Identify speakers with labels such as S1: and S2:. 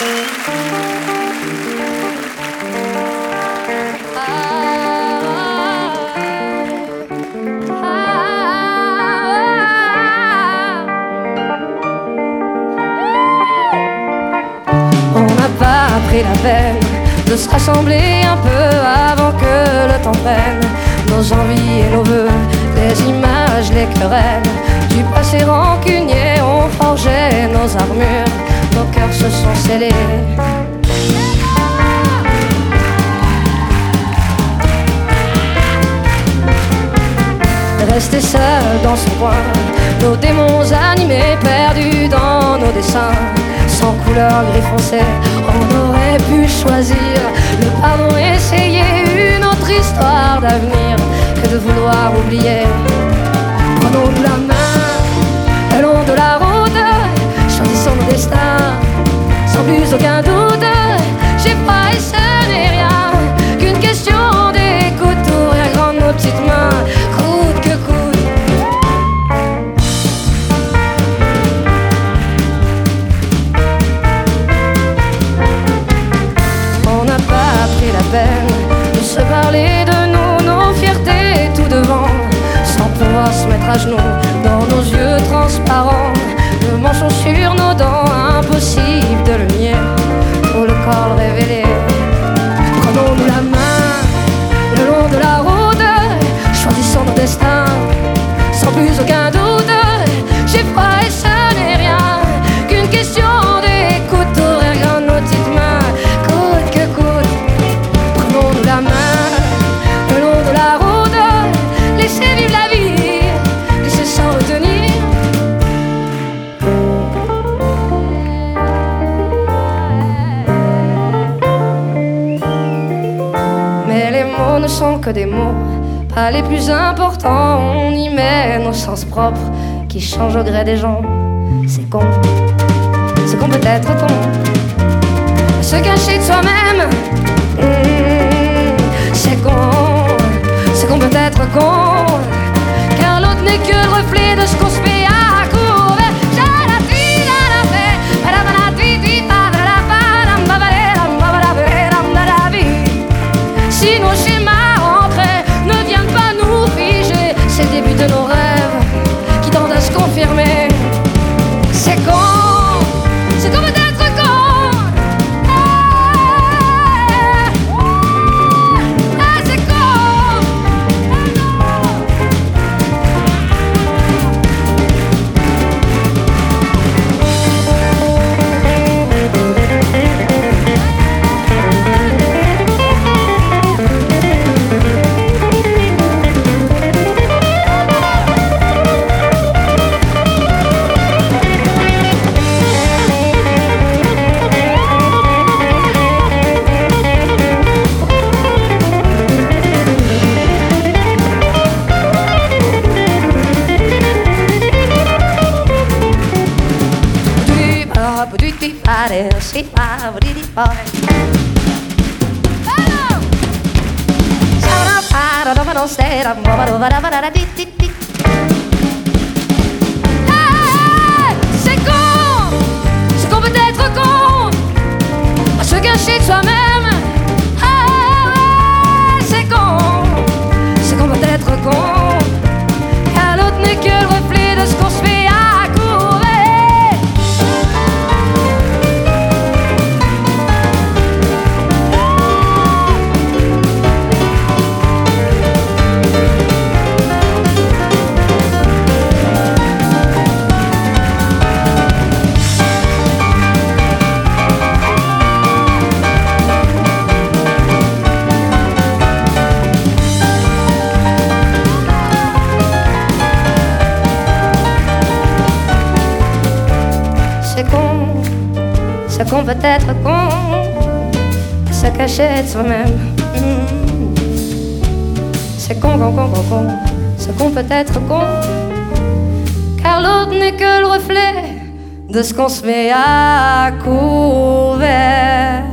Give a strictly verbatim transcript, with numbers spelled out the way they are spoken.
S1: pris la peine de se rassembler un peu avant que le temps prenne nos envies et nos vœux, les images, les querelles du passé rancunier ont forgé nos armures, nos cœurs se sont scellés. Rester seul dans son coin, nos démons animés, perdus dans nos dessins, sans couleur gris foncé, on aurait pu choisir le pardon, essayer une autre histoire d'avenir que de vouloir oublier. Prenons-nous la main le long de la route, choisissons nos destins sans plus aucun doute. J'ai froid et ce n'est rien qu'une question d'écoute, ouvrir grand nos petites mains, coûte que coûte. On n'a pas pris la peine de se parler de nous, nos fiertés tout devant, sans pouvoir se mettre à genoux dans nos yeux transparents, le manchon sur nos dents, impossible de le nier, pour le corps le révéler. Prenons-nous la main le long de la route, choisissons nos destins sans plus aucun doute. J'ai froid et ce n'est rien qu'une question d'écoute, ouvrir grand nos petites mains, coûte que coûte. Prenons-nous la main le long de la route, laissez vivre la vie, laissez sans retenir. Mais les mots ne sont que des mots, pas les plus importants. On y met nos sens propres qui changent au gré des gens. C'est con, c'est con peut-être con. Se cacher de soi-même, mmh, c'est con, c'est con peut-être con, car l'autre n'est que le reflet de ce qu'on se fait à court. Si nos schémas ancrés ne viennent pas nous figer, c'est le début de nos rêves qui tendent à se confirmer. C'est con, c'est con peut-être con. Ah, ah, c'est con. C'est con, c'est con peut-être con, à se cacher de soi-même. Ah, c'est con, c'est con peut-être con, car l'autre n'est que le reflet de ce qu'on se fait à courir. C'est con peut-être con, se cacher de soi-même. Mmh. C'est con, con, con, con, con, c'est con peut-être con, car l'autre n'est que le reflet de ce qu'on se met à couvert.